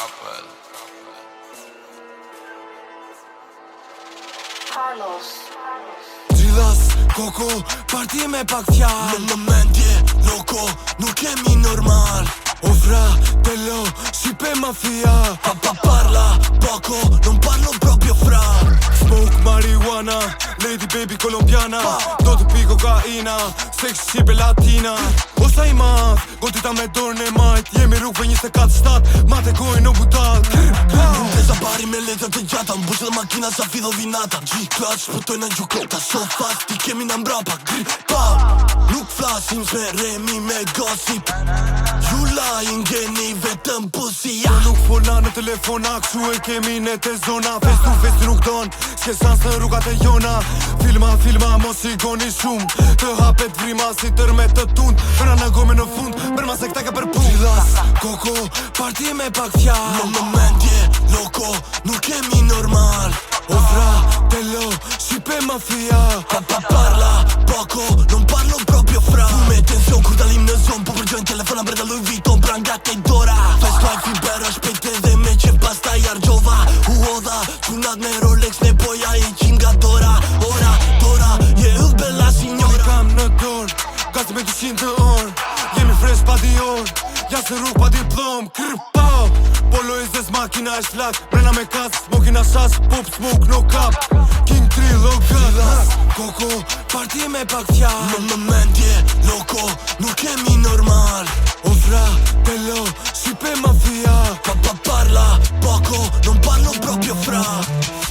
Gjilas, koko, partije me pak fjall Në mendje, loko, nuk kemi normal Ofra, telo, shqipe mafia Parla, poco, non parlo proprio fra Smoke marijuana, lady baby colombiana Do të pi kokaina, sex shqipe latina Osa i math, gotita me dorën e majt Jemi rrugve 24/7, ma te gojnë o butat Nuk e zabari me letër të gjata Mbush dhe makina sa fido vinata G-clutch, pëtoj në gjukota So fast, ti kemi në mbrapa Nuk flasim se remi me gossip You lying, geni vetëm pusia Nuk folna në telefona, këshu e kemi në te zona Face to face nuk don, s'ke sans në rrugat e jona Filma, mos i goni shumë Të hapet vrima si tërme të tund Përna në gome në fund, përma se këta ka për pun Gjilas, koko, partije me pak fjall Në mendje, loko, nuk kemi normal Ofra, telo, shqipe mafia Parla, poco, non parlo proprio fra Fume tension, kur dalim në zon Po përgjojnë telefona brenda Louis Vuitton Pranga te dora Fast life i bera shpejt edhe me që pasta i argjova U odha, qunat me Rolex Ne poja i qinga dora Dora, je udh bella signora Kam në dorë, gati me 200 orë Jemi fresh pa di orë Jasë rrug pa diplom, kërpau Polo is des makina e shlak Brena me kas, smokina shas Pop smoke, no cap King Trill, oh god Gjilas, koko, partije me pak fjall Në mendje, loko, nuk kemi normal Ofra, telo, shqipe mafia Parla, poco, non parlo proprio fra